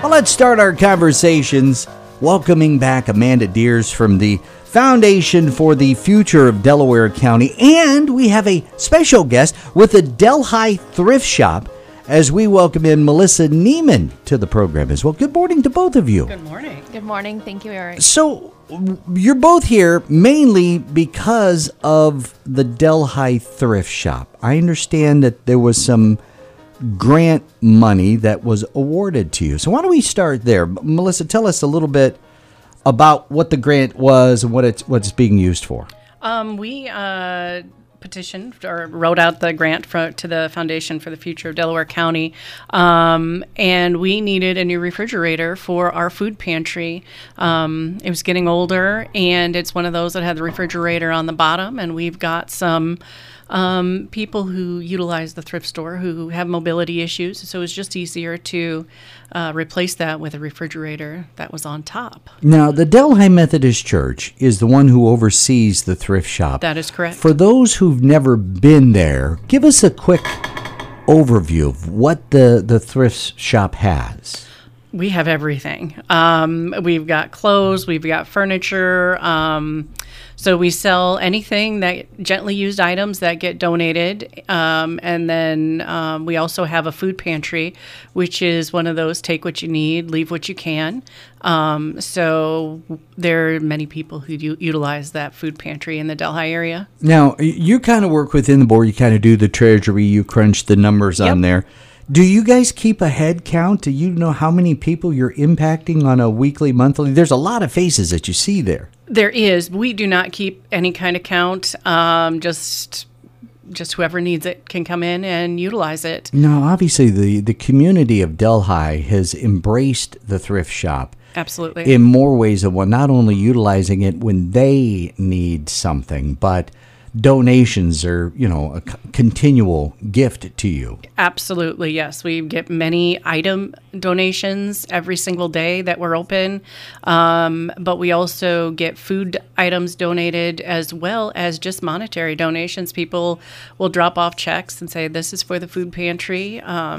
Well, let's start our conversations welcoming back Amanda Deers from the Foundation for the Future of Delaware County. And we have a special guest with the Delhi Thrift Shop as we welcome in Melissa Neiman to the program as well. Good morning to both of you. Good morning. Good morning. Thank you, Eric. So you're both here mainly because of the Delhi Thrift Shop. I understand that there was some grant money that was awarded to you. So why don't we start there? Melissa, tell us a little bit about what the grant was and what it's being used for. We petitioned or wrote out the grant to the Foundation for the Future of Delaware County, and we needed a new refrigerator for our food pantry. It was getting older, and it's one of those that had the refrigerator on the bottom, and we've got some people who utilize the thrift store who have mobility issues, so it was just easier to replace that with a refrigerator that was on top. Now, the Delhi Methodist Church is the one who oversees the thrift shop. That is correct. For those who've never been there, give us a quick overview of what the thrift shop has. We have everything. We've got clothes, we've got furniture. So we sell anything that gently used items that get donated. And then we also have a food pantry, which is one of those take what you need, leave what you can. So there are many people who utilize that food pantry in the Delhi area. Now, you kind of work within the board. You kind of do the treasury. You crunch the numbers on there. Do you guys keep a head count? Do you know how many people you're impacting on a weekly, monthly? There's a lot of faces that you see there. There is. We do not keep any kind of count. Just whoever needs it can come in and utilize it. Now, obviously, the community of Delhi has embraced the thrift shop. Absolutely. In more ways than one, not only utilizing it when they need something, but donations are, a continual gift to you. Absolutely, yes. We get many item donations every single day that we're open, but we also get food items donated as well as just monetary donations. People will drop off checks and say, this is for the food pantry,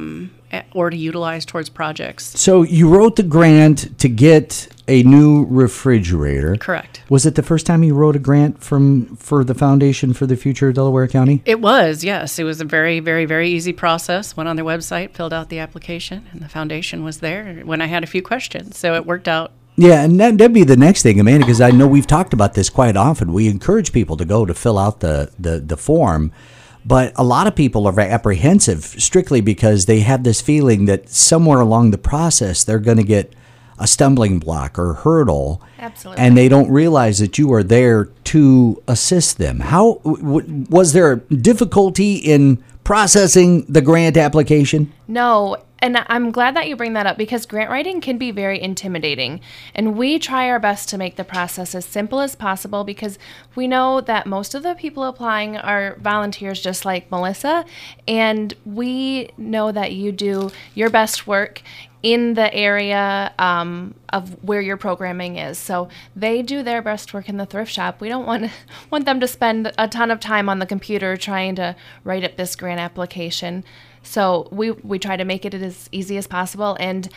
or to utilize towards projects. So you wrote the grant to get a new refrigerator. Correct. Was it the first time you wrote a grant for the Foundation for the Future of Delaware County? It was, yes. It was a very, very, very easy process. Went on their website, filled out the application, and the foundation was there when I had a few questions. So it worked out. Yeah, and that'd be the next thing, Amanda, because I know we've talked about this quite often. We encourage people to go to fill out the form. But a lot of people are apprehensive strictly because they have this feeling that somewhere along the process they're going to get a stumbling block or hurdle. Absolutely. And they don't realize that you are there to assist them. How was there a difficulty in processing the grant application? No, and I'm glad that you bring that up because grant writing can be very intimidating. And we try our best to make the process as simple as possible because we know that most of the people applying are volunteers just like Melissa. And we know that you do your best work in the area of where your programming is. So they do their best work in the thrift shop. We don't want them to spend a ton of time on the computer trying to write up this grant application. So we try to make it as easy as possible, and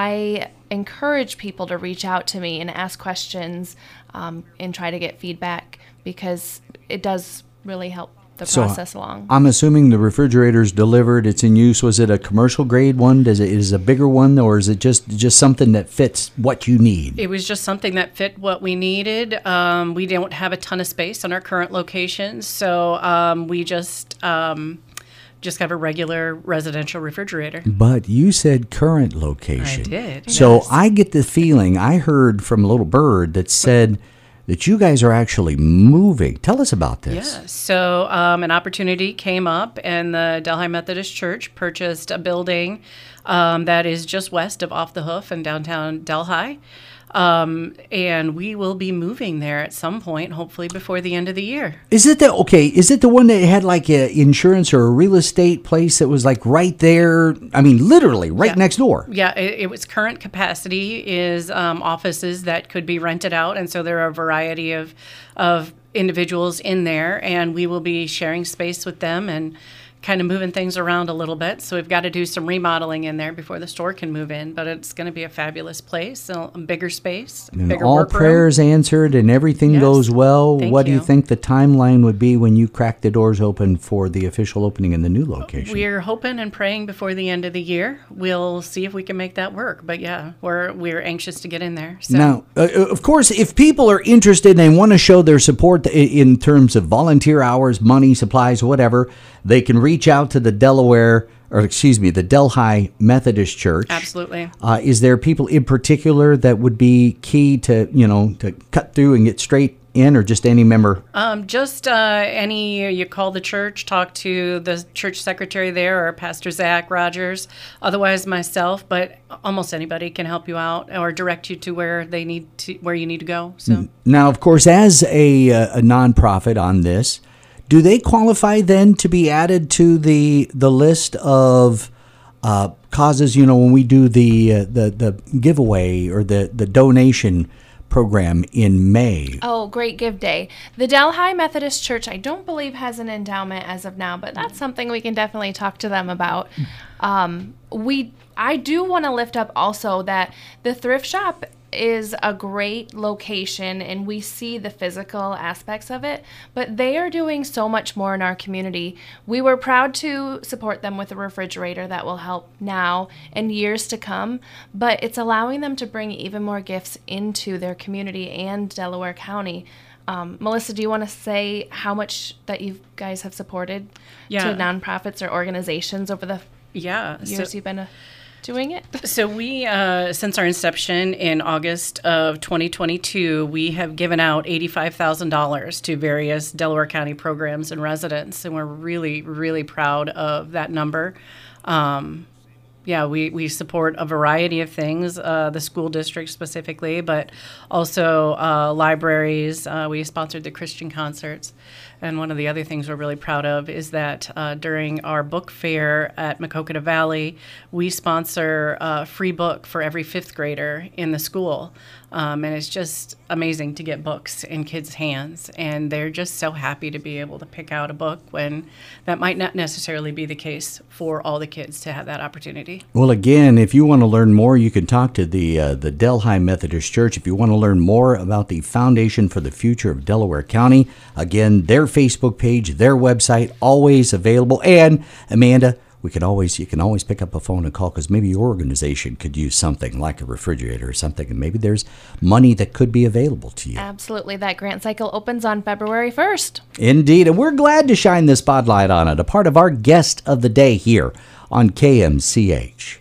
I encourage people to reach out to me and ask questions and try to get feedback because it does really help the process along. I'm assuming the refrigerator's delivered, it's in use. Was it a commercial grade one? Is it a bigger one, or is it just something that fits what you need? It was just something that fit what we needed. We don't have a ton of space on our current location, so we just have a regular residential refrigerator. But you said current location. I did. So yes. I get the feeling, I heard from a little bird that said that you guys are actually moving. Tell us about this. Yeah. So an opportunity came up, and the Delhi Methodist Church purchased a building that is just west of Off the Hoof in downtown Delhi. And we will be moving there at some point, hopefully before the end of the year. Is it the one that had like a insurance or a real estate place that was like right there? I mean, literally right next door. Yeah, it was current capacity is offices that could be rented out. And so there are a variety of individuals in there, and we will be sharing space with them and kind of moving things around a little bit. So we've got to do some remodeling in there before the store can move in. But it's going to be a fabulous place, a bigger space, And bigger all workroom. prayers answered and everything Yes. goes well. Thank What do you you. think the timeline would be when you crack the doors open for the official opening in the new location? We're hoping and praying before the end of the year. We'll see if we can make that work. But yeah, we're anxious to get in there. So. Now, of course, if people are interested and they want to show their support in terms of volunteer hours, money, supplies, whatever, they can reach out to the the Delhi Methodist Church. Absolutely. Is there people in particular that would be key to, to cut through and get straight in, or just any member? Just you call the church, talk to the church secretary there or Pastor Zach Rogers, otherwise myself, but almost anybody can help you out or direct you to where you need to go. So Now, of course, as a nonprofit on this, do they qualify then to be added to the list of causes? When we do the giveaway or the donation program in May. Oh, Great Give Day. The Delhi Methodist Church, I don't believe, has an endowment as of now, but that's something we can definitely talk to them about. I do want to lift up also that the thrift shop is a great location and we see the physical aspects of it, but they are doing so much more in our community. We were proud to support them with a refrigerator that will help now and years to come, but it's allowing them to bring even more gifts into their community and Delaware County. Melissa, do you want to say how much that you guys have supported to nonprofits or organizations over the years you've been doing it? So we, since our inception in August of 2022, we have given out $85,000 to various Delaware County programs and residents, and we're really, really proud of that number. We support a variety of things, the school district specifically, but also libraries. We sponsored the Christian concerts. And one of the other things we're really proud of is that during our book fair at Maquoketa Valley, we sponsor a free book for every fifth grader in the school. And it's just amazing to get books in kids' hands. And they're just so happy to be able to pick out a book when that might not necessarily be the case for all the kids to have that opportunity. Well, again, if you want to learn more, you can talk to the Delhi Methodist Church. If you want to learn more about the Foundation for the Future of Delaware County, again, their Facebook page, their website, always available. And Amanda, you can always pick up a phone and call, because maybe your organization could use something like a refrigerator or something, and maybe there's money that could be available to you. Absolutely. That grant cycle opens on February 1st. Indeed, and we're glad to shine the spotlight on it, a part of our guest of the day here on KMCH.